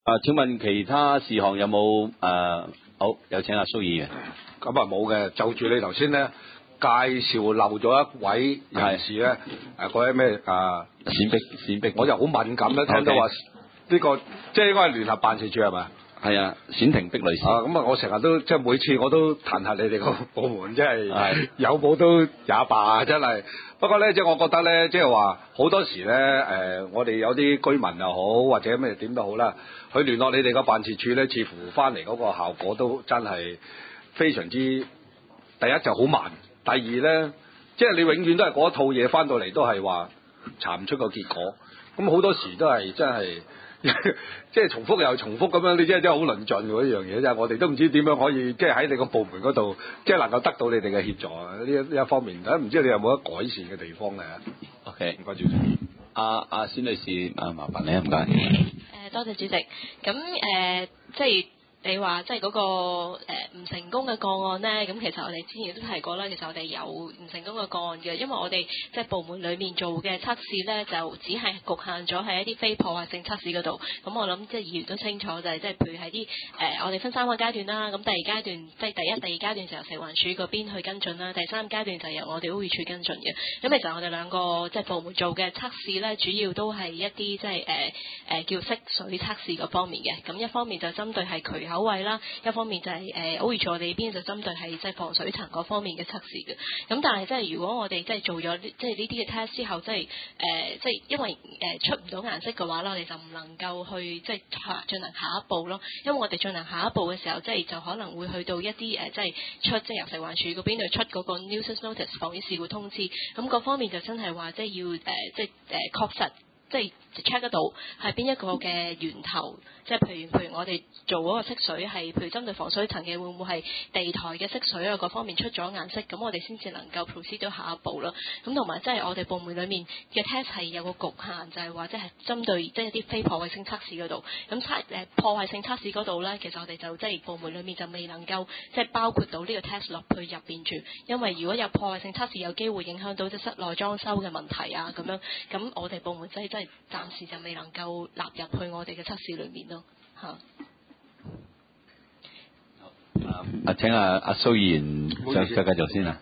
請問其他事項有冇好，有請阿蘇議員。 咁啊冇嘅，就住你頭先咧介紹漏咗一位人士咧，嗰位咩冼碧， 我就好敏感咧，聽到話呢個即係應該係聯合辦事處係咪？ 係啊，冼婷碧女士。 咁啊，我成日都即係每次我都彈下你哋個部門，即係有冇都也罷，真係。不過咧，即係我覺得咧，即係話好多時咧，我哋有啲居民又好，或者咩點都好啦，佢聯絡你哋個辦事處咧，似乎翻嚟嗰個效果都真係非常之，第一就好慢，第二咧，即係你永遠都係嗰一套嘢翻到嚟都係話查唔出個結果，咁好多時都係真係。即係重複又重複咁樣，你真係好論盡嗰一樣嘢啫。我哋都唔知點樣可以，即係喺你個部門嗰度，即係能夠得到你哋嘅協助啊！呢一方面，唔知你有冇得改善嘅地方咧 ？OK， 唔該主席。 阿冼女士，麻煩你啊，唔該。 多謝主席。咁即係。你話即係嗰個唔成功嘅個案呢，咁其實我哋之前都提過啦。其實我哋有唔成功嘅個案嘅，因為我哋即係部門裡面做嘅測試呢，就只係局限咗喺一啲非破壞性測試嗰度。咁我諗即係議員都清楚，就係即係譬如喺啲我哋分3個階段啦。咁第二階段即係第一階段就由食環署嗰邊去跟進啦，第3階段就由我哋污染處跟進嘅。咁其實我哋兩個即係部門做嘅測試呢，主要都係一啲即係叫色水測試嗰方面嘅。咁一方面就針對係渠口位啦，一方面就係污染處我哋呢邊就針對係即係防水層嗰方面嘅測試嘅。咁但係即係如果我哋即係做咗即係呢啲嘅 test 之後，即係因為出唔到顏色嘅話啦，我哋就唔能夠去即係進行下一步咯。因為我哋進行下一步嘅時候，即係就可能會去到一啲即係即係由食環署嗰邊去出嗰個 nuisance notice 防止事故通知。咁嗰方面就真係話即係要即係確實。即係 check 得到係邊一個嘅源頭，即係譬如我哋做嗰個色水係，譬如針對防水層嘅，會唔會係地台嘅色水啊？各方面出咗顏色，咁我哋先至能夠 proceed 到下一步啦。咁同埋即係我哋部門裡面嘅 test 係有個局限，就係話即係針對即係一啲非破壞性測試嗰度。咁破壞性測試嗰度咧，其實我哋就即係部門裡面就未能夠即係包括到呢個 test 落去入邊住，因為如果有破壞性測試，有機會影響到即係室內裝修嘅問題啊咁樣。咁我哋部門真係暫時就未能夠納入去我哋嘅測試裏面咯，嚇。 請阿蘇議員再繼續先啊。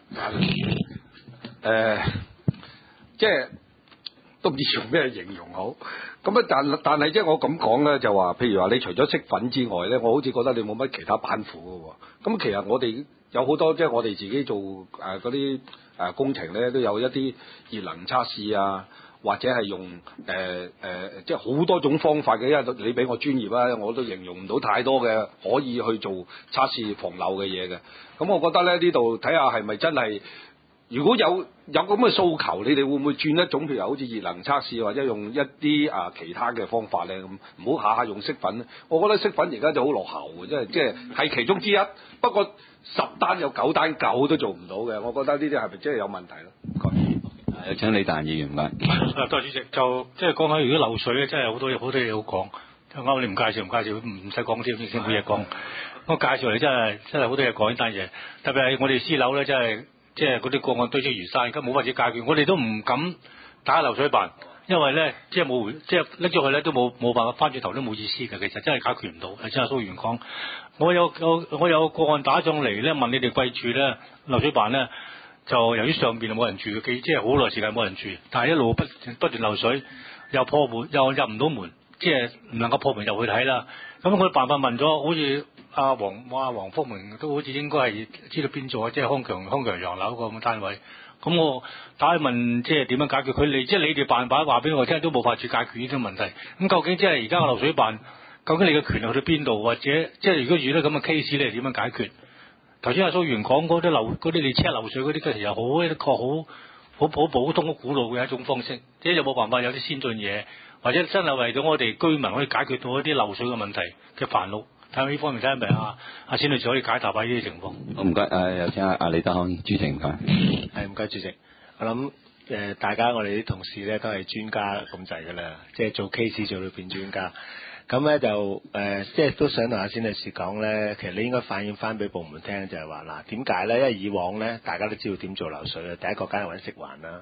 即係都唔知用咩形容好。咁啊，但係即係我咁講咧，就話譬如話你除咗色粉之外咧，我好似覺得你冇乜其他板斧嘅喎。咁其實我哋有好多即係我哋自己做嗰啲工程咧，都有一啲熱能測試啊。或者係用即係好多種方法嘅，因為你比我專業啦，我都形容唔到太多嘅可以去做測試防漏嘅嘢嘅。咁我覺得咧呢度睇下係咪真係，如果有咁嘅訴求，你哋會唔會轉一種譬如好似熱能測試，或者用一啲其他嘅方法咧？咁唔好下下用色粉。我覺得色粉而家就好落後嘅，即係其中之一。不過10單有9單9都做唔到嘅，我覺得呢啲係咪真係有問題咯？ 有請李達議員唔該。 多謝主席，就即係講下如果漏水咧，真係好多嘢好講。啱你唔介紹唔使講添，已經冇嘢講。我介紹嚟真係好多嘢講呢單嘢，特別係我哋私樓咧，真係即係嗰啲個案堆積如山，而家冇法子解決，我哋都唔敢打漏水辦，因為咧即係拎咗去咧都冇辦法翻轉頭都冇意思嘅，其實真係解決唔到。係真係蘇議員講，我有個案打上嚟咧，問你哋貴處咧漏水辦咧。就由於上邊冇人住嘅，即係好耐時間冇人住，但係一路不斷漏水，又破門又入唔到門，即係唔能夠破門入去睇啦。咁我辦法問咗，好似阿黃福明都好似應該係知道邊座，即係康強洋樓個咁單位。咁我打去問，即係點樣解決佢哋？即係你哋辦法話俾我聽，都冇法子解決呢啲問題。咁究竟即係而家個漏水辦，究竟你嘅權力去到邊度？或者即係如果遇到咁嘅 case，你係點樣解決？頭先阿蘇議員講嗰啲列車漏水嗰啲，其實好普通好古老嘅一種方式，即係有冇辦法有啲先進嘢，或者真係為咗我哋居民可以解決到一啲漏水嘅問題嘅煩惱，睇下呢方面睇下咪阿冼女士可以解答下呢啲情況。 好唔該，有請阿李德康主席唔該。 係唔該主席，我諗大家我哋啲同事咧都係專家咁滯㗎啦，即係做 case 做到變專家。咁咧就即係都想同阿冼女士講咧，其實你應該反映翻俾部門聽，就係話嗱點解咧？因為以往咧大家都知道點做漏水嘅，第一個梗係揾食環啦，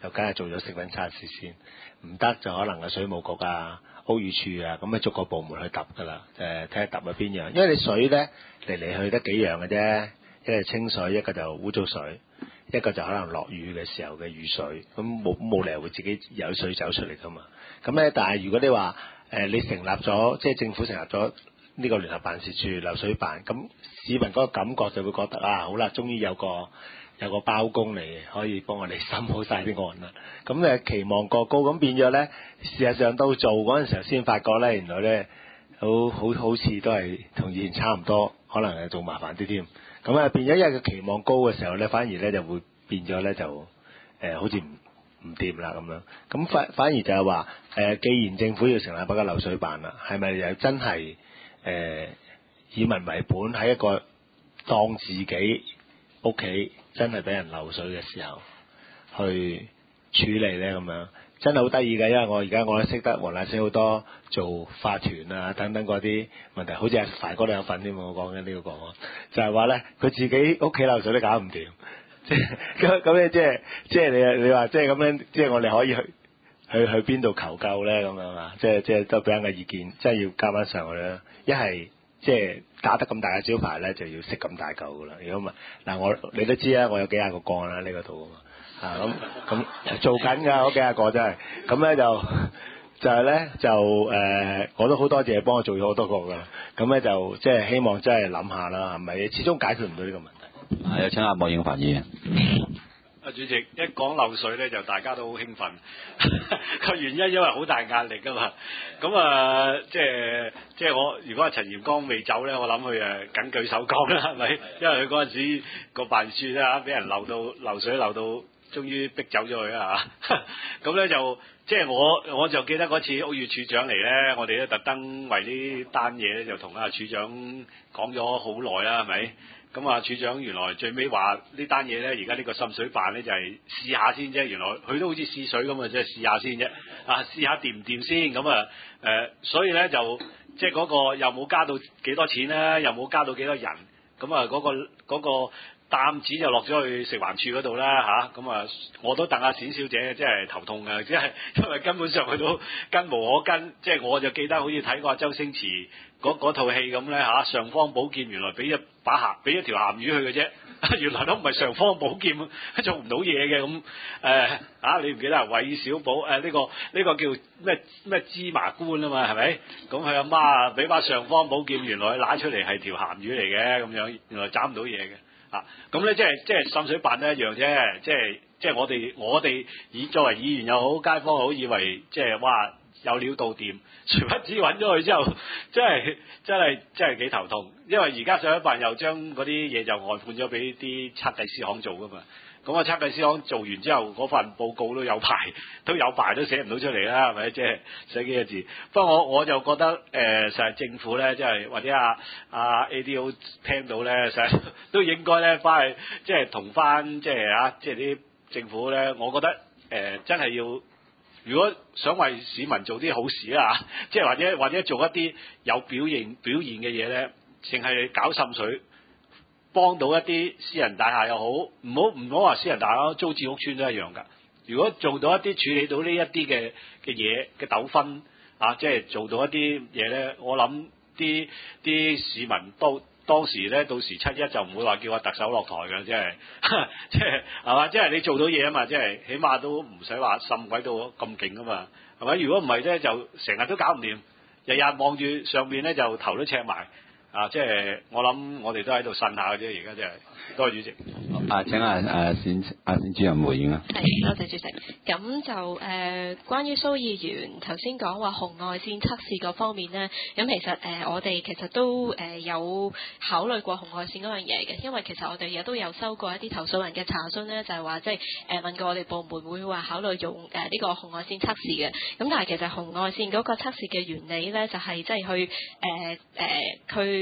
就梗係做咗食品測試先，唔得就可能係水務局啊、屋宇署啊，咁逐個部門去揼噶啦，睇下揼去邊樣，因為你水咧嚟嚟去得幾樣嘅啫，一係清水，一個就污糟水，一個就可能落雨嘅時候嘅雨水，咁冇理由會自己有水走出嚟噶嘛。咁咧，但係如果你話你成立咗，即係政府成立咗呢個聯合辦事處漏水辦，咁市民嗰個感覺就會覺得好啦，終於有個包公嚟可以幫我哋審好晒啲案啦。咁期望過高，咁變咗咧，事實上到做嗰陣時候先發覺咧，原來咧好似都係同以前差唔多，可能係仲麻煩啲添。咁變咗因為個期望高嘅時候咧，反而咧就會變咗咧就好似唔掂啦咁樣。咁反而就係話既然政府要成立一個漏水辦啦，係咪又真係以民為本，喺一個當自己屋企真係俾人漏水嘅時候去處理咧咁樣，真係好得意嘅。因為我而家我都識得黃大仙好多做法團啊等等嗰啲問題，好似阿凡哥都有份添，我講緊呢個個案，就係話咧佢自己屋企漏水都搞唔掂，即係咁咧，即係你話即係咁樣，即係我哋可以去邊度求救咧咁樣啊？即係都俾人嘅意見，即係要加翻上去啦。一係即係打得咁大嘅招牌咧，就要識咁大嚿噶啦。如果唔係嗱，你都知啦，我有幾廿個個案啦呢個度啊嘛，咁做緊㗎嗰幾廿個真係，咁咧就係咧我都好多謝幫我做咗好多個㗎，咁咧就即係希望真係諗下啦，係咪？始終解決唔到呢個問題。 有請阿莫應發言。 主席一講漏水咧，就大家都好興奮。個原因因為好大壓力㗎嘛。咁即係我如果阿陳炎光未走咧，我諗佢緊舉手講啦，係咪？因為佢嗰陣時個辦事處咧俾人漏水漏到，終於逼走咗佢啊嚇。咁咧就即係我就記得嗰次屋宇署長嚟咧，我哋咧特登為呢單嘢咧就同阿處長講咗好耐啦，係咪？咁啊，處長原來最尾話呢單嘢咧，而家呢個滲水辦咧就係試下先啫。原來佢都好似試水咁啊，即係試下先啫。試下掂唔掂先咁啊？所以咧就即係嗰個又冇加到幾多錢咧，又冇加到幾多人。咁啊，嗰個擔子就落咗去食環署嗰度啦嚇。咁啊，我都戥阿冼小姐真係頭痛嘅，即係因為根本上佢都跟無可跟。即係我就記得好似睇過周星馳嗰套戲咁咧嚇，尚方寶劍原來俾一條鹹魚去嘅啫，原來都唔係尚方寶劍，做唔到嘢嘅咁。你唔記得韋小寶呢個叫咩芝麻官啊嘛，係咪？咁佢阿媽俾把尚方寶劍，原來揦出嚟係條鹹魚嚟嘅咁樣，原來斬唔到嘢嘅。咁咧即係滲水辦都一樣啫，即係我哋作為議員又好，街坊又好，以為即係哇有料到掂，殊不知揾咗佢之後，真係幾頭痛，因為而家滲水辦又將嗰啲嘢就外判咗俾啲測計師行做噶嘛。咁啊，測計師行做完之後，嗰份報告都有排都寫唔到出嚟啦，係咪？即係寫幾個字。不過我就覺得實係政府咧，即係或者阿 ADO 聽到咧，實係都應該咧翻去即係同翻即係啲政府咧，我覺得真係要，如果想為市民做啲好事啊，即係或者做一啲有表現嘅嘢咧，淨係搞滲水。幫到一啲私人大廈又好，唔好話私人大廈，租置屋邨都一樣㗎。如果做到一啲處理到呢一啲嘅嘢嘅糾紛即係做到一啲嘢咧，我諗啲市民當時咧，到時7·1就唔會話叫阿特首落台㗎，即係係嘛？即係你做到嘢啊嘛，即係起碼都唔使話滲鬼到咁勁啊嘛，係咪？如果唔係咧，就成日都搞唔掂，日日望住上邊咧就頭都赤埋。即係我諗，我哋都喺度呻下嘅啫，而家真係。多謝主席。 請冼主任回應啊。 係，多謝主席。咁就關於蘇議員頭先講話紅外線測試嗰方面呢，咁其實我哋其實都有考慮過紅外線嗰樣嘢嘅，因為其實我哋亦都有收過一啲投訴人嘅查詢呢，就係話即係問過我哋部門會唔會話考慮用呢個紅外線測試嘅。咁但係其實紅外線嗰個測試嘅原理呢，就係即係去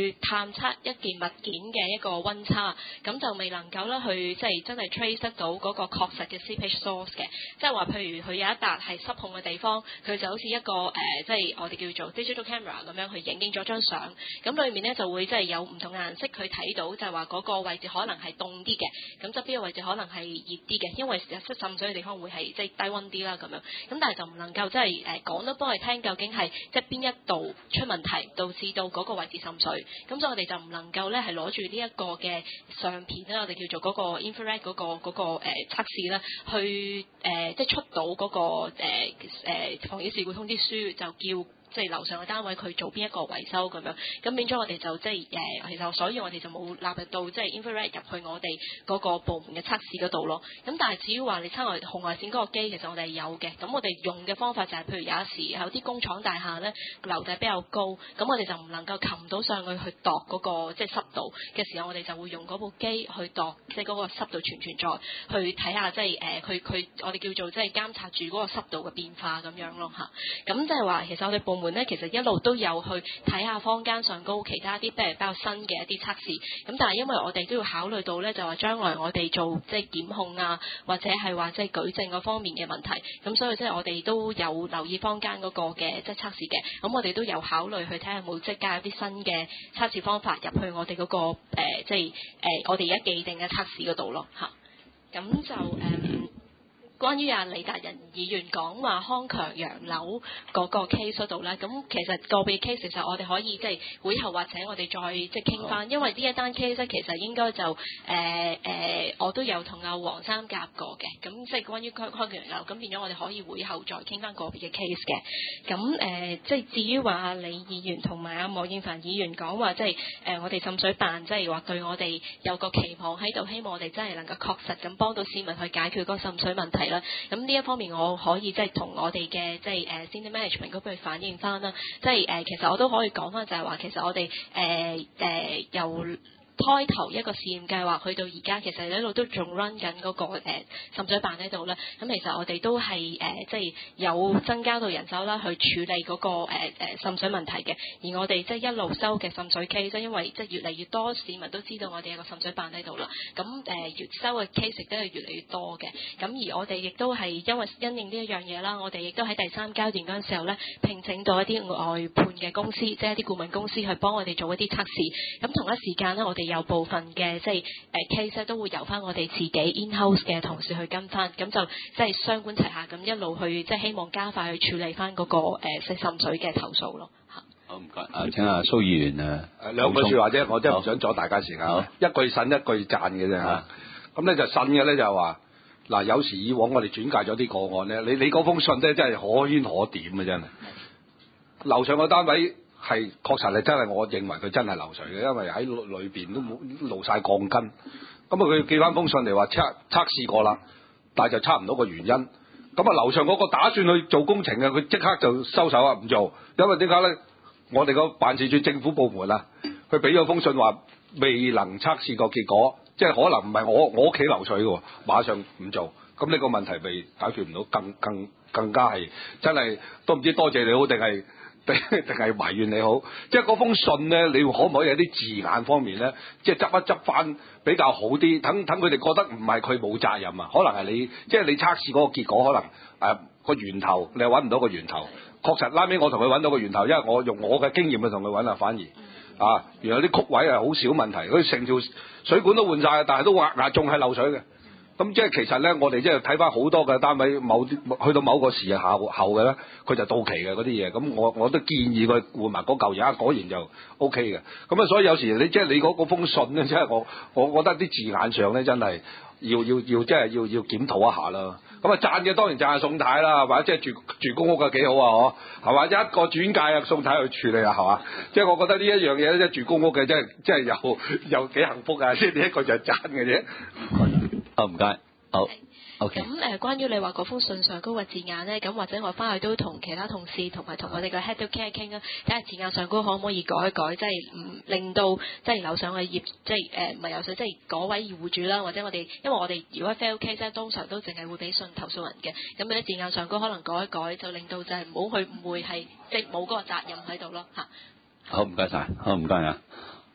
去探測一件物件嘅一個溫差，咁就未能夠咧去即係真係 trace 得到嗰個確實嘅 seepage source 嘅，即係話譬如佢有一笪係濕控嘅地方，佢就好似一個即係我哋叫做 digital camera 咁樣去影咗張相，咁裏面咧就會即係有唔同嘅顏色去睇到，就係話嗰個位置可能係凍啲嘅，咁側邊嘅位置可能係熱啲嘅，因為滲水嘅地方會係即係低溫啲啦咁樣，咁但係就唔能夠即係講得幫佢聽究竟係即係邊一度出問題導致到嗰個位置滲水，咁所以我哋就唔能夠咧係攞住呢一個嘅相片咧，我哋叫做嗰個 infrared 嗰個測試咧，去即係出到嗰個防止事故通知書，就叫即係樓上嘅單位佢做邊一個維修咁樣，咁變咗我哋就即係其實所以我哋就冇納入到即係 infrared 入去我哋嗰個部門嘅測試嗰度咯。咁但係至於話你測紅外線嗰個機，其實我哋有嘅。咁我哋用嘅方法就係、譬如有時有啲工廠大廈咧樓底比較高，咁我哋就唔能夠擒到上去度嗰個即係濕度嘅時候，我哋就會用嗰部機去度即係嗰個濕度存唔存在，去睇下即係佢我哋叫做即係監察住嗰個濕度嘅變化咁樣咯嚇。咁即係話其實我哋部門咧其實一路都有去睇下坊間上高其他啲比較新嘅一啲測試，咁但係因為我哋都要考慮到咧，就話將來我哋做即係檢控啊，或者係話即係舉證嗰方面嘅問題，咁所以即係我哋都有留意坊間嗰個嘅即係測試嘅，咁我哋都有考慮去睇下有冇即係加入啲新嘅測試方法入去我哋嗰個即係我哋而家既定嘅測試嗰度咯嚇，咁就關於李達仁議員講話康強洋樓嗰個 case 嗰度咧，咁其實個別 case 其實我哋可以即係會後或者我哋再即係傾翻，因為呢一單 case 咧其實應該就我都有同阿黃生夾過嘅，咁即係關於康強洋樓，咁變咗我哋可以會後再傾翻個別嘅 case 嘅。咁即係至於話李議員同埋阿莫應凡議員講話，即係我哋滲水辦即係話對我哋有個期望喺度，希望我哋真係能夠確實咁幫到市民去解決嗰個滲水問題。咁呢一方面我可以即係同我哋嘅即係senior management 嗰邊反映翻啦，即係其實我都可以講翻就係話，其實我哋由開頭一個試驗計劃去到而家，其實一路都仲 run 緊嗰個滲水辦喺度咧。咁其實我哋都係即係有增加到人手啦，去處理嗰個滲水問題嘅。而我哋即係一路收嘅滲水 case，因為即係越嚟越多市民都知道我哋有個滲水辦喺度啦。咁越收嘅 case 亦都係越嚟越多嘅。咁而我哋亦都係因為因應呢一樣嘢啦，我哋亦都喺第3階段嗰陣時候咧，聘請到一啲外判嘅公司，即係一啲顧問公司去幫我哋做一啲測試。咁同一時間咧，我哋有部分嘅即係case 都會由翻我哋自己 in-house 嘅同事去跟翻，咁就即係雙管齊下咁一路去即係希望加快去處理翻嗰個滲水嘅投訴咯嚇。 好唔該，請阿蘇議員兩句説話啫，我真係唔想阻大家時間。一句呻一句讚嘅啫嚇。咁咧就呻嘅咧就話嗱，有時以往我哋轉介咗啲個案咧，你嗰封信咧真係可圈可點嘅真係。樓上個單位。係確實係真係，我認為佢真係漏水嘅，因為喺裏邊都冇露晒鋼筋。咁啊，佢寄翻封信嚟話測試過啦，但係就測唔到個原因。咁啊，樓上嗰個打算去做工程嘅，佢即刻就收手啊，唔做。因為點解咧？我哋個辦事處政府部門啊，佢俾咗封信話未能測試個結果，即係可能唔係我屋企漏水嘅喎，馬上唔做。咁呢個問題未解決唔到，更加係真係都唔知多謝你好定係埋怨你好，即係嗰封信咧，你可唔可以有啲字眼方面咧，即係執一執翻比較好啲，等佢哋覺得唔係佢冇責任啊，可能係你即係你測試嗰個結果，可能個源頭你又揾唔到個源頭，確實拉尾我同佢揾到個源頭，因為我用我嘅經驗去同佢揾啊，反而原來啲曲位係好少問題，佢成條水管都換晒，但係都話仲係漏水嘅。咁即係其實咧，我哋即係睇翻好多嘅單位，去到某個時後嘅咧，佢就到期嘅嗰啲嘢。咁我都建議佢換埋嗰嚿，而家果然就 O K 嘅。咁啊，所以有時你即係你嗰封信咧，即係我覺得啲字眼上咧，真係要即係要檢討一下啦。咁啊，讚嘅當然讚下宋太啦，或者即係住公屋嘅幾好啊，係嘛？一個轉介啊，宋太去處理啊，係嘛？即係我覺得呢一樣嘢咧，即係住公屋嘅，即係又幾幸福啊！即係呢一個就係讚嘅啫。 好唔該，好 OK。 咁關於你話嗰封信上高嘅字眼咧，咁或者我翻去都同其他同事同埋同我哋嘅 head of care 傾啦，睇下字眼上高可唔可以改一改，即係唔令到即係樓上嘅業，即係唔係樓上，即係嗰位戶主啦，或者我哋，因為我哋如果 fail case 咧，通常都淨係會俾信投訴人嘅，咁啲字眼上高可能改一改，就令到就係唔好去誤會係即係冇嗰個責任喺度咯嚇。 好唔該晒，好唔該啊。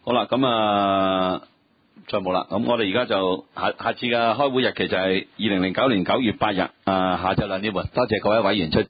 好啦，咁再冇啦。咁我哋而家就下次嘅開會日期就係2009年9月8日下晝2點半。多謝各位委員出